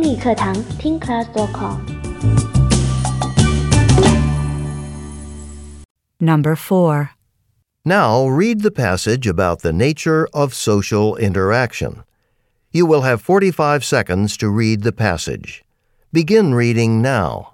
英语课堂听 class.com。 Number 4. Now read the passage about the nature of social interaction. You will have 45 seconds to read the passage. Begin reading now.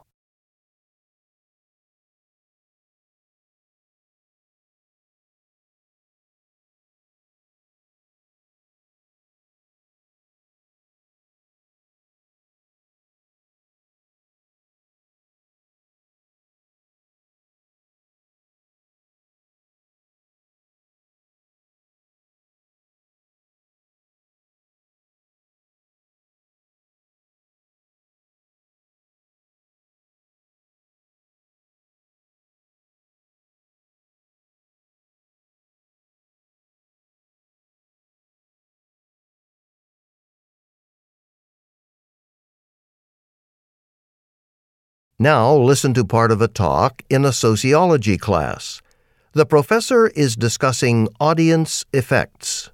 Now listen to part of a talk in a sociology class. The professor is discussing audience effects.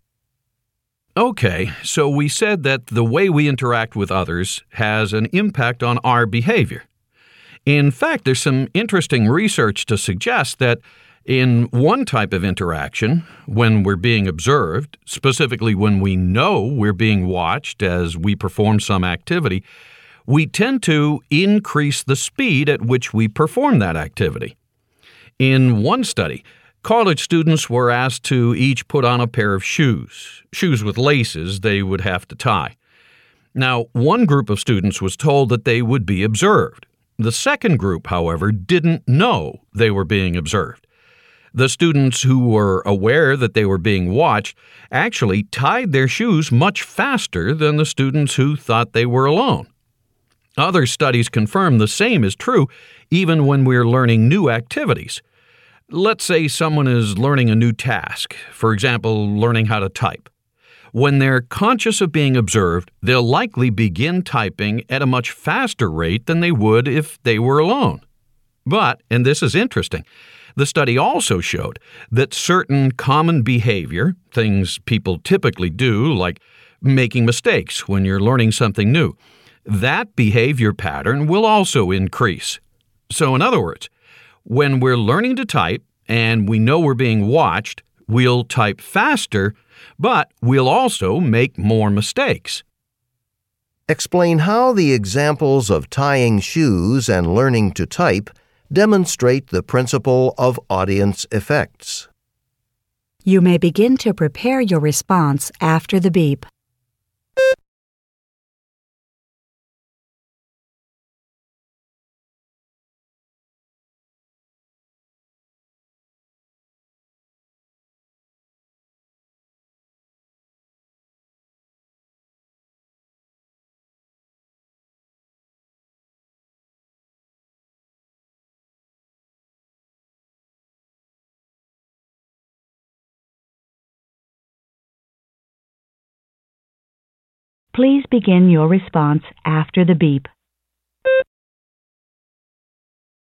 Okay, so we said that the way we interact with others has an impact on our behavior. In fact, there's some interesting research to suggest that in one type of interaction, when we're being observed, specifically when we know we're being watched as we perform some activity, we tend to increase the speed at which we perform that activity. In one study, college students were asked to each put on a pair of shoes with laces they would have to tie. Now, one group of students was told that they would be observed. The second group, however, didn't know they were being observed. The students who were aware that they were being watched actually tied their shoes much faster than the students who thought they were alone. Other studies confirm the same is true even when we're learning new activities. Let's say someone is learning a new task, for example, learning how to type. When they're conscious of being observed, they'll likely begin typing at a much faster rate than they would if they were alone. But, and this is interesting, the study also showed that certain common behavior, things people typically do, like making mistakes when you're learning something new, that behavior pattern will also increase. So in other words, when we're learning to type and we know we're being watched, we'll type faster, but we'll also make more mistakes. Explain how the examples of tying shoes and learning to type demonstrate the principle of audience effects. You may begin to prepare your response after the beep. Please begin your response after the beep.